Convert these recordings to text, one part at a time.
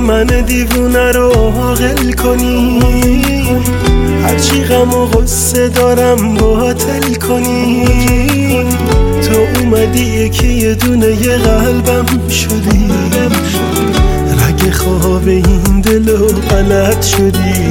من دیوونه رو عاقل کنی، هرچی غم و غصه دارم باطل کنی. تو اومدی یکی یه دونه یه قلبم شدی، رگ خواب این دلو غلط شدی.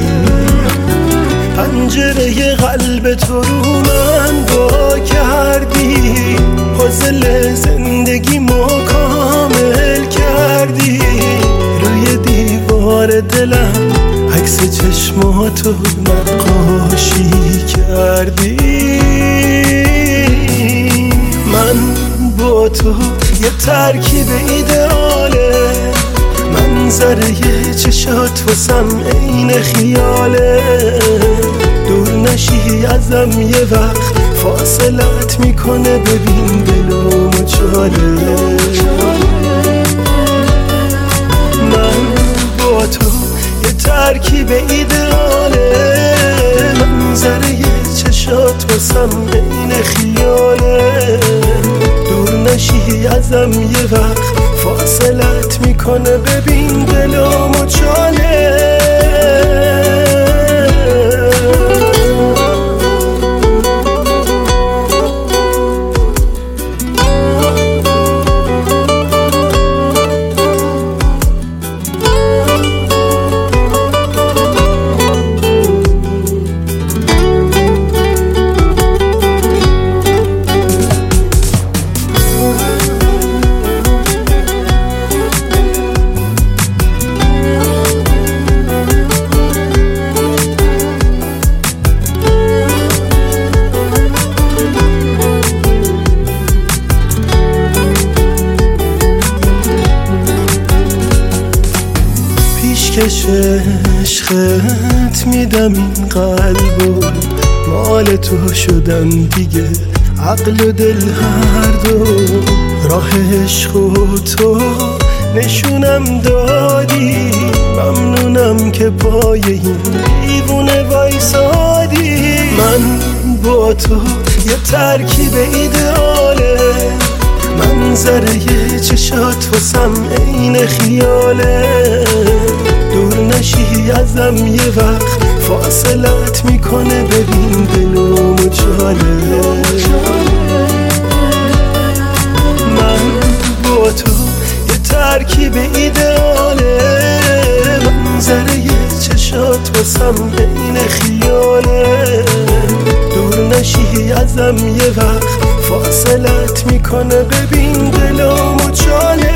پنجره قلب تو رو من با کردی، پازل زندگی ما کامل کردی. روی دیوار دلم عکس چشماتو نقاشی کردی. من با تو یه ترکیب ایدئاله، منظره چشات واسم عین خیاله. دور نشی ازم یه وقت فاصلت میکنه، ببین دلو مچاله. من با تو یه ترکیب ایدئاله، منظره چشات واسم عین خیاله. دور نشی ازم یه وقت فاصلت میکنه، ببین دلو مچاله. پیشکش عشقت میدم این قلبو، مال تو شدن دیگه عقل و دل هر دو. راه عشق و تو نشونم دادی، ممنونم که پای این دیوونه وایسادی. من با تو یه ترکیب ایدئاله، منظره چشات واسم عین خیاله. دور نشی ازم یه وقت فاصلت میکنه، ببین دلو مچاله. من با تو یه ترکیب ایدئاله، منظره چشات واسم عین خیاله. دور نشی ازم یه وقت فاصلت میکنه، ببین دلو مچاله.